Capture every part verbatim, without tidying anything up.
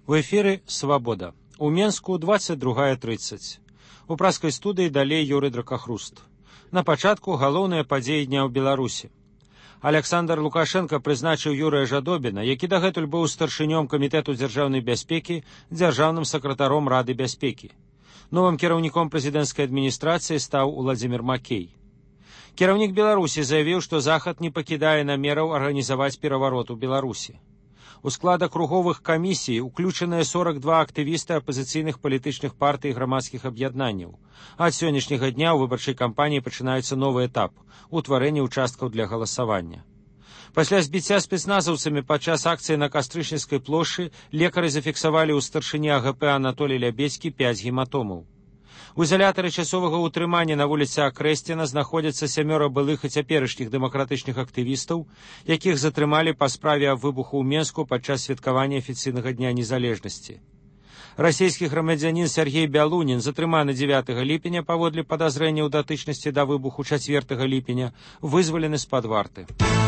В эфіры «Свабода». У Менску двадцать другая тридцать. У праскай студыі далей Юрый Дракахруст. На пачатку галоўныя падзеі дня ў Беларусі. Аляксандр Лукашенко прызначыў Юрыя Жадобіна, які дагэтуль быў старшынём Камітэту дзяржаўнай бяспекі, дзяржаўным сакратаром Рады бяспекі. Новым кіраўніком прэзідэнцкай адміністрацыі стаў Уладзімір Макей. Кіраўнік Беларусі заявіў, што Захад не пакідае намераў арганізаваць пераварот у Беларусі. У склад акруговых камісій уключаныя сорок два актывісты апазіцыйных палітычных партый і грамадскіх аб'яднанняў. Ад сённяшняга дня ў выбарчай кампаніі пачынаецца новы этап – утварэнне ўчасткаў для галасавання. Пасля збіцця спецназаўцамі падчас акцыі на Кастрычніцкай плошчы лекары зафіксавалі ў старшыні А Г П Анатолій Лябедзькі пяць гематомаў. У ізалятары часовага ўтрымання на вуліцы Акрэсціна знаходзяцца сямёра былых і цяперашніх дэмакратычных актывістаў, якіх затрымалі па справе аб выбуху ў Менску падчас святкавання афіцыйнага дня незалежнасці. Расійскі грамадзянін Сергей Бялунін, затрыманы дзевятага ліпеня паводле падазрэння ў датычнасці да выбуху чацвёртага ліпеня, вызвалены з-пад варты.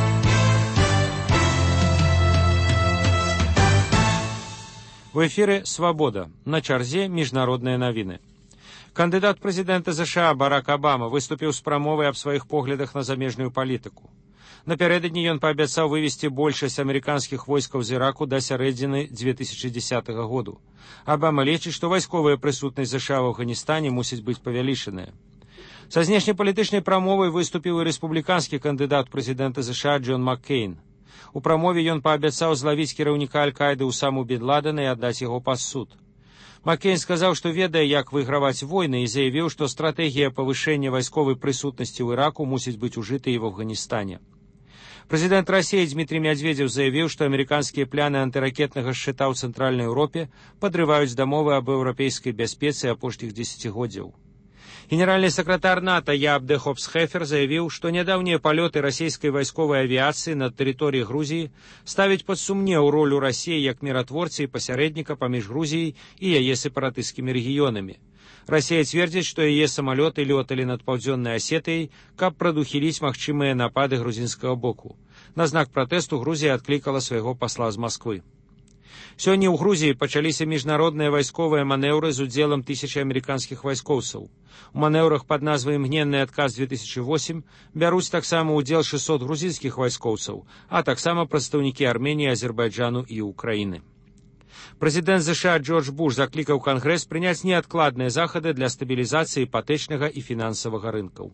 У эфіры «Свабода». На чарзе міжнародныя навіны. Кандыдат прэзідэнта ЗША Барак Абама выступіў з прамовай аб сваіх поглядах на замежную палітыку. Напярэдадні ён паабяцаў вывесці большасць амерыканскіх войскаў з Іраку да сярэдзіны дзве тысячы дзесятага году. Абама лічыць, што вайсковая прысутнасць ЗША ў Афганістане мусіць быць павялічаная. Са знешнепалітычнай прамовай выступіў і рэспубліканскі кандыдат прэзідэнта ЗША Джон Маккейн. У прамове ён паабяцаў злавіць кіраўніка Аль-Каіды Усаму бін Ладэна і аддаць яго пад суд. Маккейн сказаў, што ведае, як выйграваць войны, і заявіў, што стратэгія павышэння вайсковай прысутнасці ў Іраку мусіць быць ужыта і в Афганістане. Прэзідэнт Расіі Дмітрий Медведзев заявіў, што амерыканскія пляны антыракетнага шчыта ў Цэнтральнай Еўропе падрываюць дамовы аб еўрапейскай бяспецы апошніх дзесяцігоддзяў. Генеральны сакратар НАТО Яабде Хопс-Хефер заявіў, што нядаўнія палёты расійскай вайсковай авіяцыі над тэрыторыяй Грузіі ставяць пад сумнеў ролю Расіі як міратворцы і пасярэдніка паміж Грузіяй і яе сепаратысцкімі рэгіёнамі. Расія цвердзіць, што яе самалёты лёталі над паўдзённай Асетыяй, каб прадухіліць магчымыя напады грузінскага боку. На знак пратэсту Грузія адклікала свайго пасла з Масквы. Сёння ў Грузіі пачаліся міжнародныя вайсковыя манеўры з удзелам тысячы амерыканскіх вайскоўцаў. У манеўрах пад назвай «Імгненны адказ две тысячи восемь» бяруць таксама ўдзел шэсцьсот грузінскіх вайскоўцаў, а таксама прадстаўнікі Арменіі, Азербайджану і Украіны. Прэзідэнт ЗША Джордж Буш заклікаў Кангрэс прыняць неадкладныя захады для стабілізацыі іпатэчнага і фінансавага рынкаў.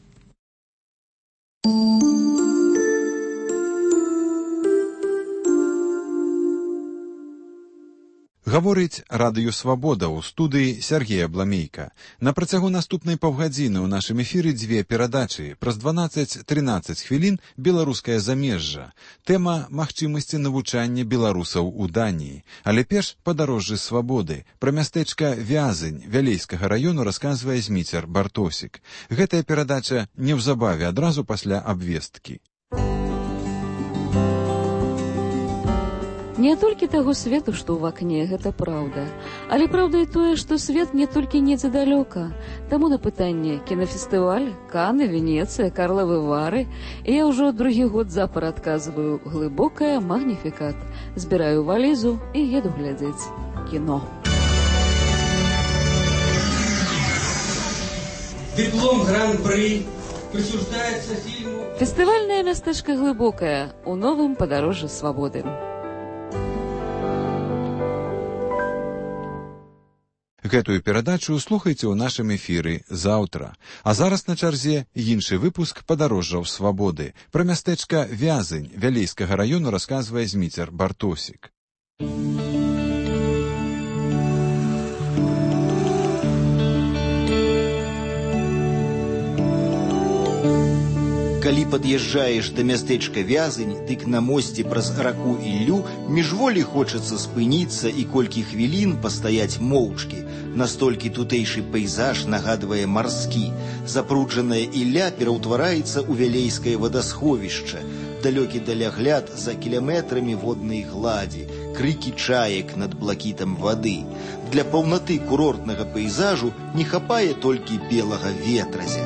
Гаворыць радыё «Свабода» ў студыі Сергея Бламейка. На працягу наступнай паўгадзіны ў нашым эфіры дзве перадачы. Праз дванаццаць-трынаццаць хвілін беларускае замежжа. Тэма магчымасці навучання беларусаў у Даніі. Але перш падарожжы свабоды. Пра мястэчка Вязань Вялейскага раёну расказвае Зміцер Бартосік. Гэтая перадача неўзабаве адразу пасля абвесткі. Не толькі таго свету, што ў вакне, гэта праўда. Але праўда і тое, што свет не толькі недзе далёка. Таму на пытанне кінафестываль, Каны, Венецыя, Карлавы Вары я ўжо другі год запар адказваю глыбокая магніфікат. Збіраю валізу і еду глядзець кіно. Диплом Гран-пры присуждаецца фільму. Фестывальнае мястэчка глыбокае у новым падарожжы свабоды. Гэтую перадачу слухайце ў нашым эфіры заўтра. А зараз на чарзе іншы выпуск падарожжаў свабоды. Пра мястэчка Вязань Вялейскага раёну расказвае Зміцер Бартосік. Калі пад'язджаеш да мястэчка Вязань, дык на мосце праз раку Іллю міжволі хочацца спыніцца і колькі хвілін пастаяць моўчкі. Настолькі тутэйшы пейзаж нагадвае марскі. Запруджаная Ілля пераўтвараецца ў вялейскае вадасховішча. Далёкі далягляд за кіляметрамі воднай гладзі, крыкі чаек над блакітам вады. Для паўнаты курортнага пейзажу не хапае толькі белага ветразя.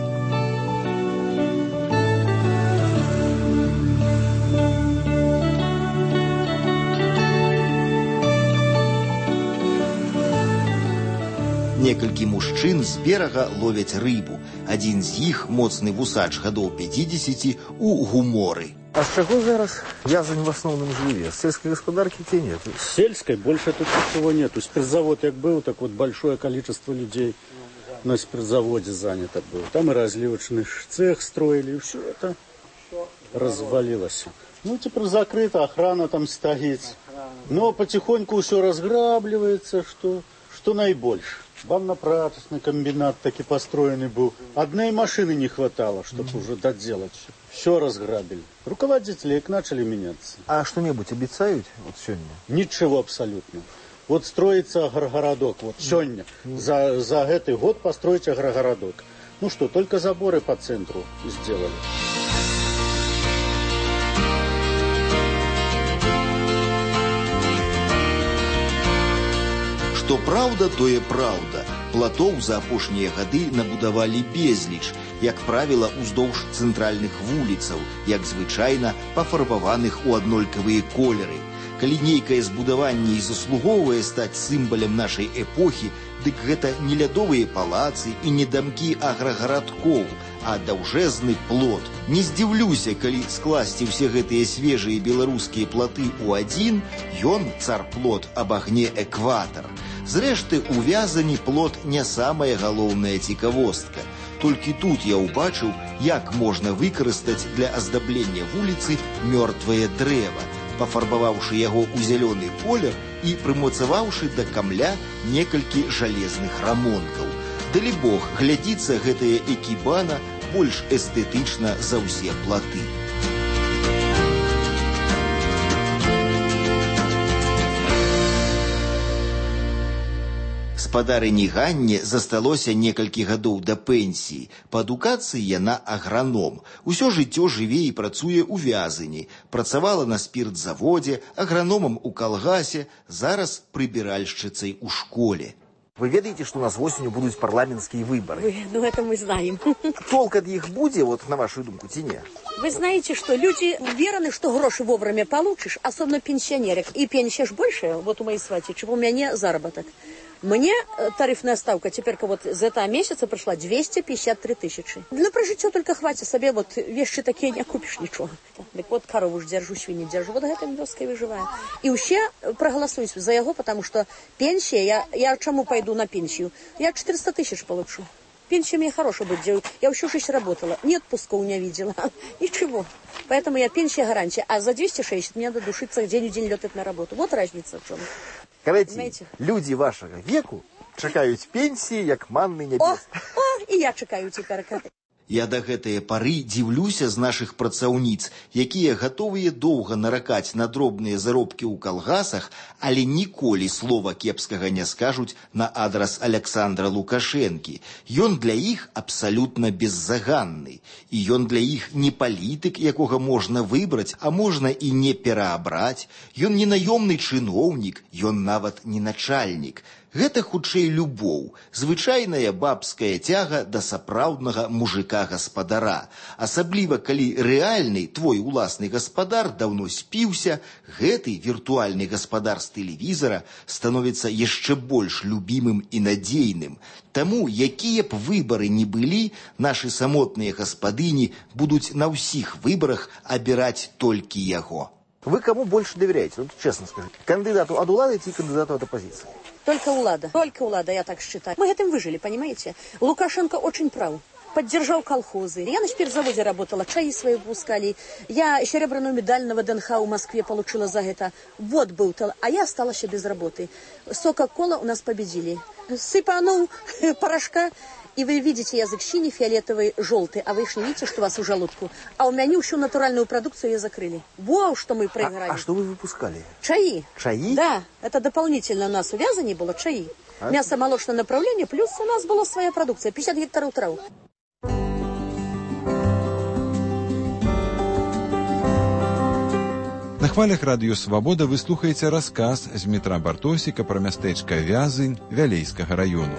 некалькі мужчын з берага ловяць рыбу. Адзін з іх, моцны вусач гадоў пятидесяти, у гуморы. А с чего зараз вязань в основном живе? С сельской господарки те нет? С сельской больше тут ничего нету. Спиртзавод как был, так вот большое количество людей на спиртзаводе занято было. Там и разливочный цех строили, и все это развалилось. Ну, теперь закрыто, охрана там стоит. Но потихоньку все разграбливается, что, что наибольше. Банно-прачечный комбинат таки построенный был. Одной машины не хватало, чтобы mm-hmm. уже доделать все. Все разграбили. Руководители их начали меняться. А что-нибудь обещают вот сегодня? Ничего абсолютно. Вот строится агрогородок. Вот сегодня. Mm-hmm. За, за этот год построить агрогородок. Ну что, только заборы по центру сделали. Што праўда, тое праўда. Платоў за апошнія гады набудавалі безліч, як правіла, уздоўж цэнтральных вуліцаў, як звычайна пафарбаваных у аднолькавыя колеры. Калі нейкае збудаванне і заслугоўвае стаць сімвалам нашай эпохі, дык гэта не лядовыя палацы і не дамкі аграгарадкоў, а даўжэзны плот. Не здзіўлюся, калі скласці ўсе гэтыя свежыя беларускія платы ў адзін, ён, цар-плот, абагне экватар. Зрэшты, у вязані плот не самая галоўная цікавостка. Толькі тут я ўбачыў, як можна выкарыстаць для аздаблення вуліцы мёртвае дрэва, пафарбаваўшы яго ў зялёны колер і прымацаваўшы да камля некалькі жалезных рамонкаў. Далібог, глядзіцца гэтая экібана больш эстэтычна за ўсе платы. Гаспадарыні Ганне засталося некалькі гадоў да пенсіі. Па адукацыі яна аграном. Усё жыццё жыве і працуе ў вязані. Працавала на спіртзаводзе, аграномам у калгасе, зараз прыбіральшчыцай у школе. Вы ведаете, что у нас осенью будут парламентские выборы? Вы, ну это мы знаем. Толк от них будет, вот на вашу думку, ці не? Вы знаете, что люди уверены, что гроши вовремя получишь, особенно пенсионерок. И пенсия ж больше, вот у моей свати, чем у меня заработок. Мне тарифная ставка теперь вот за этого месяца пришла двести пятьдесят три тысячи. Для прожития только хватит себе, вот вещи такие не купишь ничего. Так вот корову ж держу, свиньи держу, вот этим вёской выживаю. И вообще проголосую за его, потому что пенсия, я, я чему пойду на пенсию? Я четыреста тысяч получу. Пенсия мне хорошая будет делать. Я еще шесть работала, ни отпуска у меня видела, ничего. Поэтому я пенсия гарантия. А за двести шестьдесят мне надо душиться день в день летать на работу. Вот разница в чем. Кажется, люди вашего веку чекают пенсии, як манны небес. О, о, и я чекаю теперь. Я да гэтае пары дзіўлюся з нашых працаўніц, якія гатовыя доўга наракаць на дробныя заробкі ў калгасах, але ніколі слова кепскага не скажуць на адрас Аляксандра Лукашэнкі. Ён для іх абсалютна беззаганны. І ён для іх не палітык, якога можна выбраць, а можна і не пераабраць. Ён не наёмны чыноўнік, ён нават не начальнік. Гэта хутчэй любоў, звычайная бабская цяга да сапраўднага мужыка-гаспадара. Асабліва, калі рэальны твой уласны гаспадар даўно спіўся, гэты віртуальны гаспадар з тэлевізара становіцца яшчэ больш любімым і надзейным. Таму, якія б выбары ні былі, нашы самотныя гаспадыні будуць на ўсіх выбарах абіраць толькі яго. Вы кому больше доверяете? Вот честно скажите. Кандидату от улады и кандидату от оппозиции? Только улада. Только улада, я так считаю. Мы этим выжили, понимаете? Лукашенко очень прав. Поддержал колхозы. Я на спиртзаводе работала, чаи свои выпускали. Я серебряную медаль на ВДНХ в Москве получила за это. Вот был талант. А я осталась еще без работы. Сока-кола у нас победили. Сыпанул порошка. И вы видите язык синий, фиолетовый, желтый, а вы же не видите, что у вас в желудку. А у меня всю натуральную продукцию ее закрыли. Вау, что мы проиграли. А, а что вы выпускали? Чаи. Чаи? Да, это дополнительно у нас у вязани было чаи. А? Мясо-молочное направление, плюс у нас была своя продукция, пятьдесят гектаров травы. На хвалях радыё Свабода вы слухаеце расказ з Дмітра Бартосіка пра мястэчка Вязань Вялейскага раёну.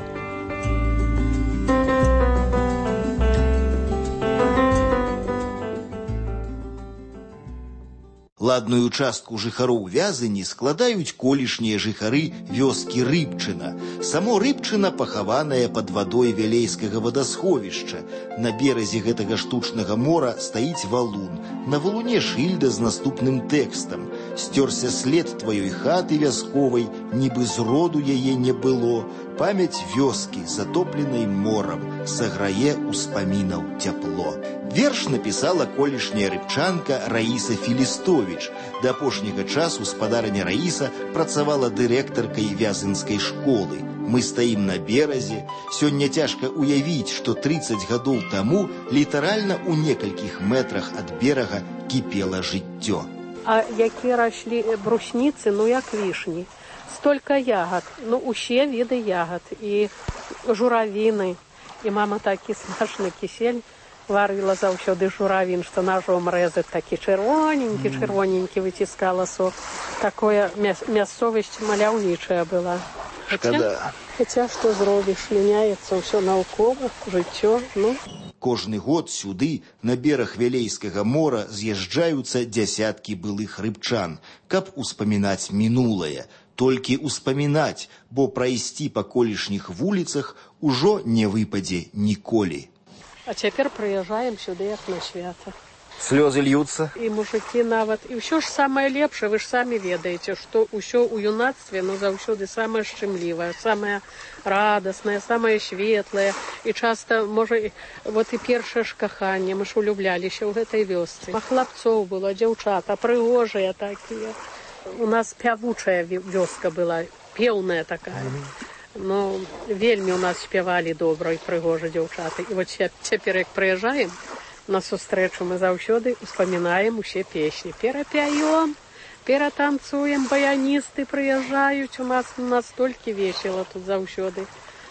Ладную частку жыхароў Вязані складаюць колішнія жыхары вёскі Рыбчына. Само Рыбчына пахаванае пад вадой Вялейскага вадасховішча. На беразе гэтага штучнага мора стаіць валун. На валуне шыльда з наступным тэкстам. Сцёрся след тваёй хаты вясковай, нібы з роду яе не было. Памяць вёскі, затопленай морам, саграе успамінаў цяпло. Верш напісала колішняя рыбчанка Раіса Філістовіч. Да апошняга часу спадарыня Раіса працавала дырэктаркай вязанскай школы. Мы стаім на беразе. Сёння цяжка уявіць, што трыццаць гадоў таму літаральна ў некалькіх метрах ад берага кіпела жыццё. А які раслі брусніцы, ну як вішні. Столько ягод, ну усе віды ягод, і журавіны. І мама такі смачны кісель варила заўсёды журавін, што ножом рэзаць, такі чырвоненькі, чырвоненькі выціскала сок. Такое мясцовасць маляўнічая была. Шкада. Хаця што зробіш, мяняецца ўсё наўкова, жыццё, ну. Кожны год сюды, на бераг Вялейскага мора, з'язджаюцца дзясяткі былых рыбчан, каб успамінаць мінулае. Толькі успамінаць, бо прайсці па колішніх вуліцах ужо не выпадзе ніколі. А цяпер прыязджаем сюды, як на свята. Слёзы льюцца. І мужыкі нават. І ўсё ж самае лепшае, вы ж самі ведаеце, што ўсё ў юнацтве, ну, заўсёды самае шчымлівае, самае радаснае, самае светлае. І часта, можа, вот і першае ж каханне, мы ж улюбляліся ў гэтай вёсцы. А хлапцоў было, дзяўчата, прыгожыя такія. У нас пявучая вёска была, пеўная такая. Ну, вельмі у нас спявалі добра і прыгожа дзяўчаты. І вот цяпер, як прыязджаем, на сустрэчу мы заўсёды успамінаем усе песні. Перапяём, ператанцуем, баяністы прыязджаюць. У нас настолькі весела тут заўсёды.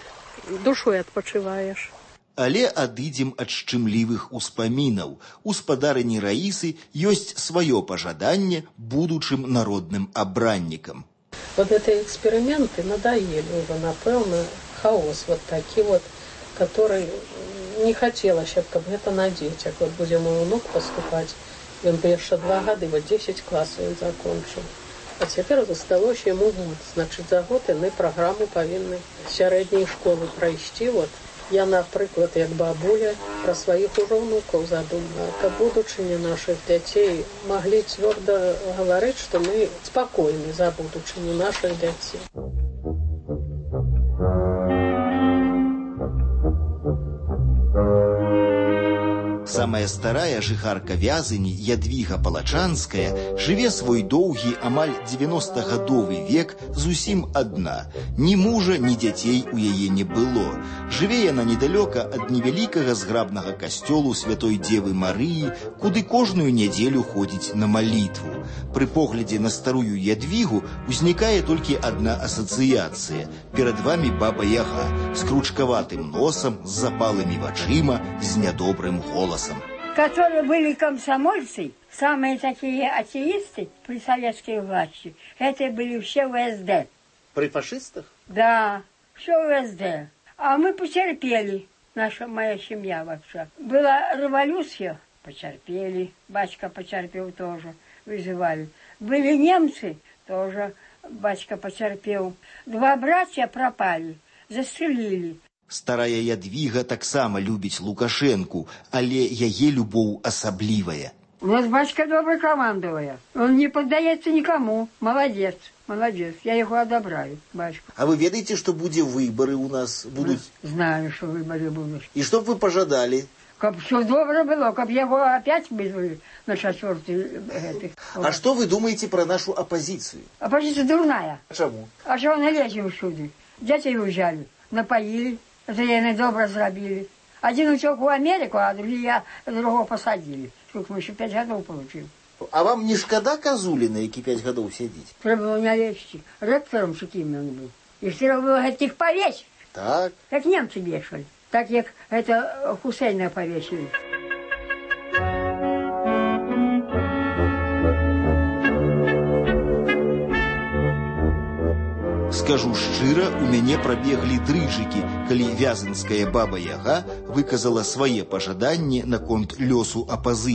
Душой адпачываеш. Але адыдзем ад шчымлівых успамінаў. У спадарыні Раісы ёсць сваё пажаданне будучым народным абраннікам. Вот эти эксперименты надоели уже, напэўна, хаос вот такі вот, который не хотелось, каб гэта на дзецях. Вот будзе мой унук поступаць, ён бы яшчэ два гады, вот десять класаў ён закончыў. А цяпер засталося яму год. Значыць, за год яны праграму павінны сярэдняй школы прайсці. Вот. Я, напрыклад, як бабуля, пра сваіх ужо ўнукаў задумала, каб будучыня нашых дзяцей маглі цвёрда гаварыць, што мы спакойны за будучыню нашых дзяцей. Самая старая жыхарка Вязані, Ядвіга Палачанская, жыве свой доўгі, амаль дзевяностагадовы век зусім адна. Ні мужа, ні дзяцей у яе не было. Жыве яна недалёка ад невялікага зграбнага касцёлу Святой Дзевы Марыі, куды кожную нядзелю ходзіць на малітву. Пры поглядзе на старую Ядвігу узнікае толькі адна асацыяцыя. Перад вамі баба Яга з кручкаватым носам, з запалымі вачыма, з нядобрым голасам. Которые были комсомольцы, самые такие атеисты при советской власти, это были все в эс дэ. При фашистах? Да, все в эс дэ. А мы потерпели, наша моя семья вообще. Была революция, потерпели, батька потерпел тоже, вызывали. Были немцы, тоже батька потерпел. Два братья пропали, застрелили. Старая Ядвіга таксама любіць Лукашэнку, але яе любоў асаблівая. У нас батька добрый командовая. Он не поддается никому. Молодец, молодец. Я его одобряю, батьку. А вы ведаете, что будзе выборы у нас будут? Знаю, что выборы будут. И что бы вы пожадали? Каб все добро было, каб его опять вызвали на четвертый. А что вы думаете про нашу оппозицию? Оппозиция дурная. Почему? А что она лезет всюду? Детей взяли, напоили, зеленый добро зробили. Один утек в Америку, а другие другого посадили. Сколько мы еще пять годов получили. А вам не шкода Козулина, які пять годов сидеть? Треба было не лечь. Ректором таким он был. И треба было этих повесить. Так. Как немцы вешали. Так как это Хусейна повесили. Скажу шчыра, у мяне прабеглі дрыжыкі, калі вязанская баба Яга выказала свае пажаданні наконт лёсу апазыцыі.